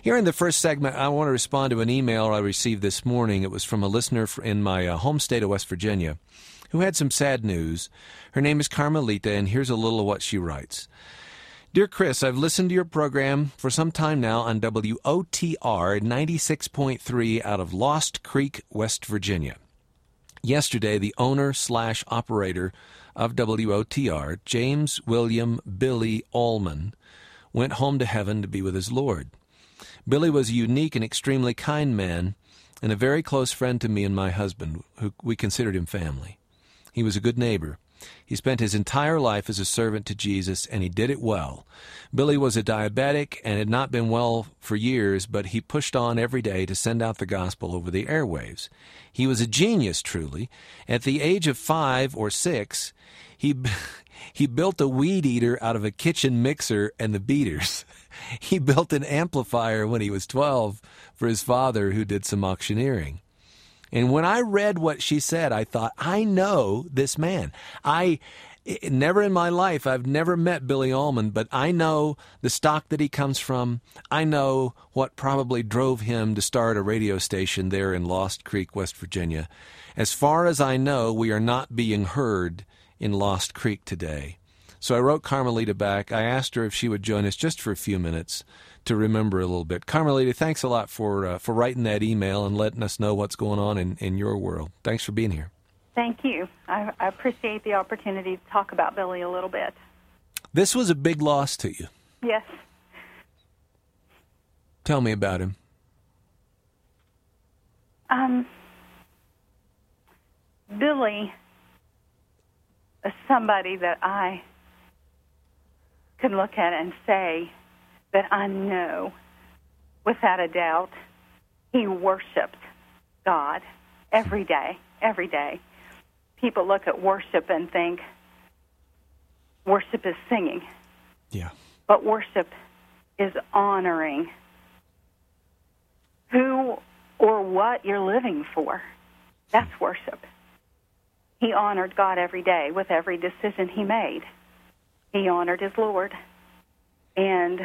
Here in the first segment, I want to respond to an email I received this morning. It was from a listener in my home state of West Virginia who had some sad news. Her name is Carmelita, and here's a little of what she writes. Dear Chris, I've listened to your program for some time now on WOTR 96.3 out of Lost Creek, West Virginia. Yesterday, the owner/operator of WOTR, James William Billy Allman, went home to heaven to be with his Lord. Billy was a unique and extremely kind man and a very close friend to me and my husband, who we considered him family. He was a good neighbor. He spent his entire life as a servant to Jesus, and he did it well. Billy was a diabetic and had not been well for years, but he pushed on every day to send out the gospel over the airwaves. He was a genius, truly. At the age of 5 or 6, he built a weed eater out of a kitchen mixer and the beaters. He built an amplifier when he was 12 for his father, who did some auctioneering. And when I read what she said, I thought, I know this man. Never in my life, I've never met Billy Allman, but I know the stock that he comes from. I know what probably drove him to start a radio station there in Lost Creek, West Virginia. As far as I know, we are not being heard in Lost Creek today. So I wrote Carmelita back. I asked her if she would join us just for a few minutes to remember a little bit. Carmelita, thanks a lot for writing that email and letting us know what's going on in your world. Thanks for being here. Thank you. I appreciate the opportunity to talk about Billy a little bit. This was a big loss to you. Yes. Tell me about him. Billy is somebody that I can look at and say that I know without a doubt he worshiped God every day, every day. People look at worship and think worship is singing. Yeah. But worship is honoring who or what you're living for. That's worship. He honored God every day with every decision he made. He honored his Lord. And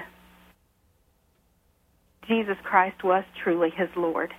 Jesus Christ was truly his Lord.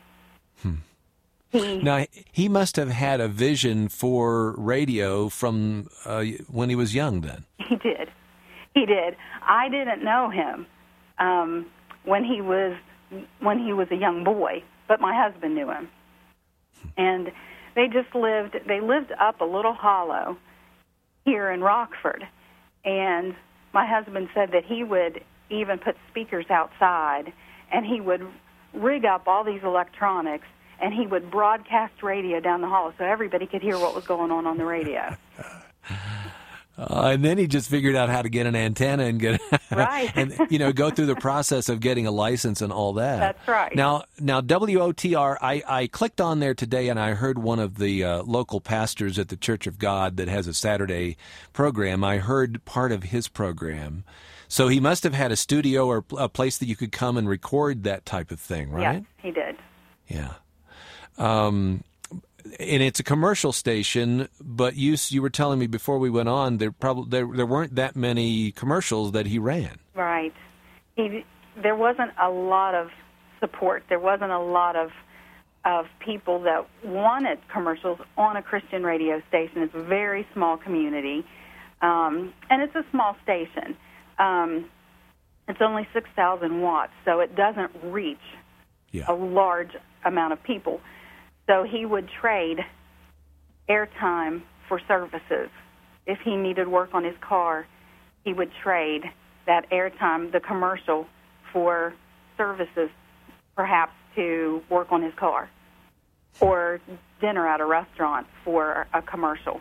Now, he must have had a vision for radio from when he was young then. He did. He did. I didn't know him when he was a young boy, but my husband knew him. And they lived up a little hollow here in Rockford. And my husband said that he would even put speakers outside, and he would rig up all these electronics, and he would broadcast radio down the hall so everybody could hear what was going on the radio. And then he just figured out how to get an antenna and get right, and go through the process of getting a license and all that. That's right. Now WOTR, I clicked on there today and I heard one of the local pastors at the Church of God that has a Saturday program. I heard part of his program. So he must have had a studio or a place that you could come and record that type of thing, right? Yeah, he did. Yeah. And it's a commercial station, but you were telling me before we went on there weren't that many commercials that he ran. Right. There wasn't a lot of support. There wasn't a lot of people that wanted commercials on a Christian radio station. It's a very small community, and it's a small station. It's only 6,000 watts, so it doesn't reach a large amount of people. So he would trade airtime for services. If he needed work on his car, he would trade that airtime, the commercial, for services, perhaps to work on his car, or dinner at a restaurant for a commercial.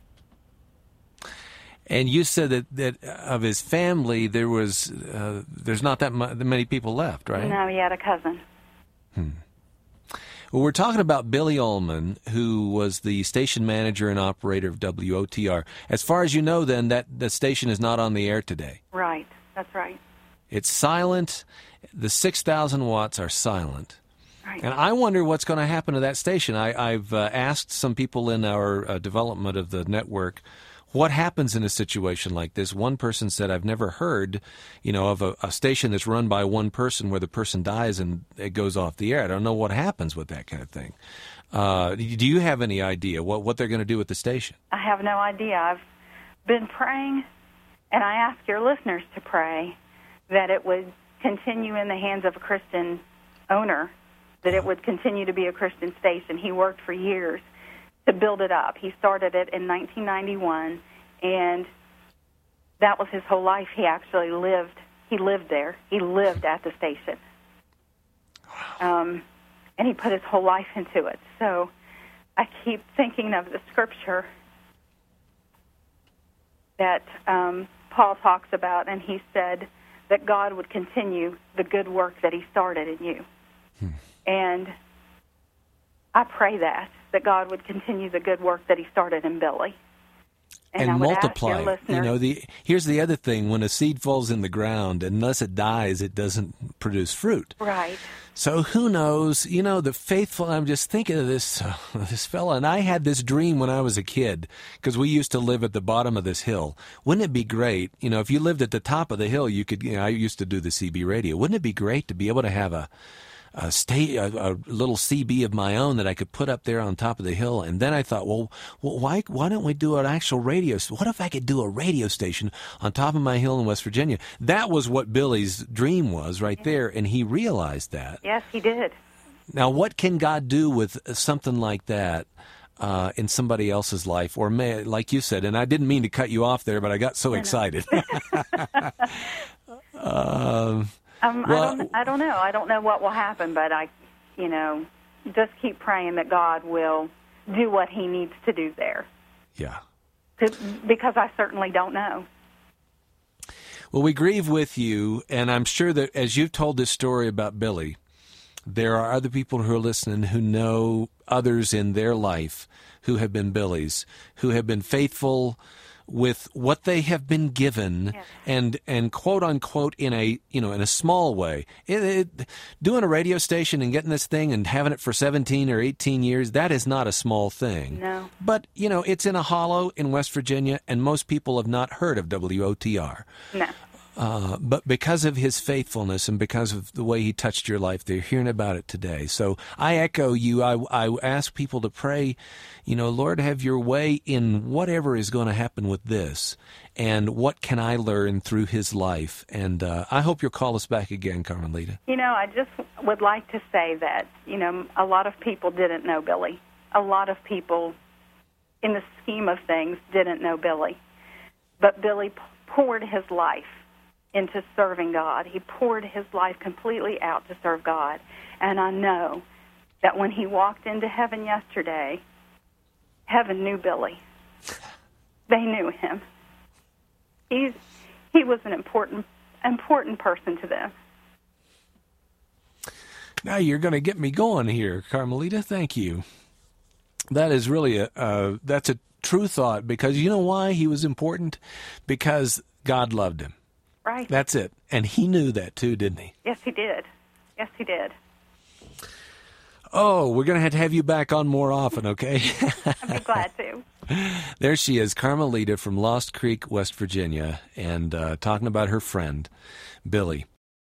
And you said that of his family, there's not that many people left, right? No, he had a cousin. Well, we're talking about Billy Allman, who was the station manager and operator of WOTR. As far as you know, then, the station is not on the air today. Right. That's right. It's silent. The 6,000 watts are silent. Right. And I wonder what's going to happen to that station. I've asked some people in our development of the network What happens in a situation like this? One person said, I've never heard, of a station that's run by one person where the person dies and it goes off the air. I don't know what happens with that kind of thing. Do you have any idea what they're going to do with the station? I have no idea. I've been praying, and I ask your listeners to pray that it would continue in the hands of a Christian owner, that it would continue to be a Christian station. He worked for years to build it up. He started it in 1991, and that was his whole life. He actually lived there. He lived at the station. And he put his whole life into it. So I keep thinking of the scripture that Paul talks about, and he said that God would continue the good work that he started in you. And I pray that God would continue the good work that he started in Billy. And I would multiply ask your listeners, here's the other thing. When a seed falls in the ground, unless it dies, it doesn't produce fruit. Right. So who knows? The faithful, I'm just thinking of this fella, and I had this dream when I was a kid, because we used to live at the bottom of this hill. Wouldn't it be great, if you lived at the top of the hill, you could, I used to do the CB radio. Wouldn't it be great to be able to have a little CB of my own that I could put up there on top of the hill? And then I thought, well, why don't we do an actual radio? What if I could do a radio station on top of my hill in West Virginia? That was what Billy's dream was right there, and he realized that. Yes, he did. Now, what can God do with something like that in somebody else's life? Or like you said, and I didn't mean to cut you off there, but I got so excited. I don't know. I don't know what will happen, but I just keep praying that God will do what he needs to do there. Yeah. Because I certainly don't know. Well, we grieve with you, and I'm sure that as you've told this story about Billy, there are other people who are listening who know others in their life who have been Billys, who have been faithful with what they have been given, yes, and quote unquote in a small way. Doing a radio station and getting this thing and having it for 17 or 18 years, that is not a small thing. No. But it's in a hollow in West Virginia, and most people have not heard of WOTR. No. But because of his faithfulness and because of the way he touched your life, they're hearing about it today. So I echo you. I ask people to pray, Lord, have your way in whatever is going to happen with this, and what can I learn through his life. And I hope you'll call us back again, Carmelita. I just would like to say that, a lot of people didn't know Billy. A lot of people, in the scheme of things, didn't know Billy. But Billy poured his life into serving God. He poured his life completely out to serve God. And I know that when he walked into heaven yesterday, heaven knew Billy. They knew him. He was an important person to them. Now you're going to get me going here, Carmelita. Thank you. That is really that's a true thought, because you know why he was important? Because God loved him. Right. That's it. And he knew that too, didn't he? Yes, he did. Yes, he did. Oh, we're going to have you back on more often, okay? I'd be glad to. There she is, Carmelita from Lost Creek, West Virginia, and talking about her friend, Billy.